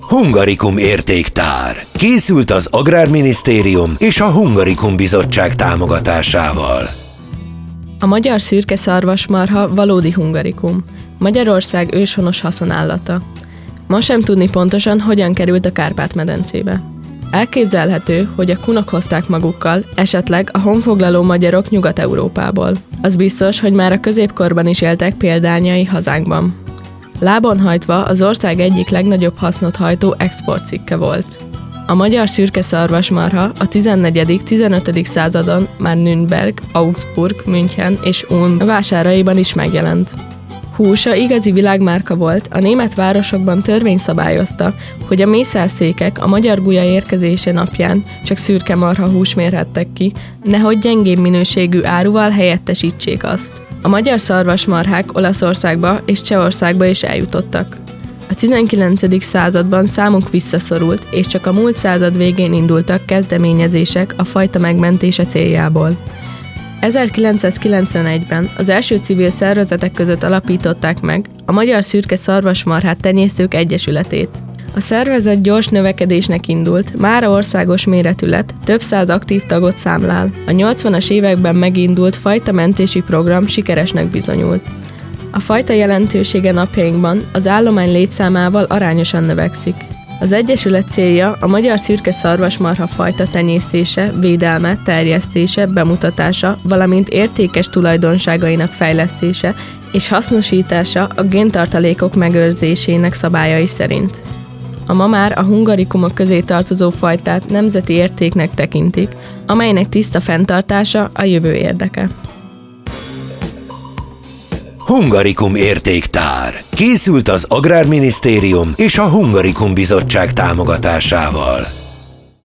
Hungarikum értéktár. Készült az Agrárminisztérium és a Hungarikum Bizottság támogatásával. A magyar szürke szarvasmarha valódi hungarikum. Magyarország őshonos haszonállata. Ma sem tudni pontosan, hogyan került a Kárpát-medencébe. Elképzelhető, hogy a kunok hozták magukkal, esetleg a honfoglaló magyarok Nyugat-Európából. Az biztos, hogy már a középkorban is éltek példányai hazánkban. Lábon hajtva az ország egyik legnagyobb hasznot hajtó exportcikke volt. A magyar szürke szarvasmarha a 14.-15. századon már Nürnberg, Augsburg, München és Ulm vásáraiban is megjelent. Húsa igazi világmárka volt, a német városokban törvény szabályozta, hogy a mészárszékek a magyar gulya érkezése napján csak szürke marha hús mérhettek ki, nehogy gyengébb minőségű áruval helyettesítsék azt. A magyar szarvasmarhák Olaszországba és Csehországba is eljutottak. A 19. században számuk visszaszorult, és csak a múlt század végén indultak kezdeményezések a fajta megmentése céljából. 1991-ben az első civil szervezetek között alapították meg a Magyar Szürke Szarvasmarhát Tenyésztők Egyesületét. A szervezet gyors növekedésnek indult, mára országos méretű lett, több száz aktív tagot számlál. A 80-as években megindult fajtamentési program sikeresnek bizonyult. A fajta jelentősége napjainkban az állomány létszámával arányosan növekszik. Az Egyesület célja a magyar szürke szarvasmarha fajta tenyésztése, védelme, terjesztése, bemutatása, valamint értékes tulajdonságainak fejlesztése és hasznosítása a géntartalékok megőrzésének szabályai szerint. A ma már a hungarikumok közé tartozó fajtát nemzeti értéknek tekintik, amelynek tiszta fenntartása a jövő érdeke. Hungarikum értéktár. Készült az Agrárminisztérium és a Hungarikum Bizottság támogatásával.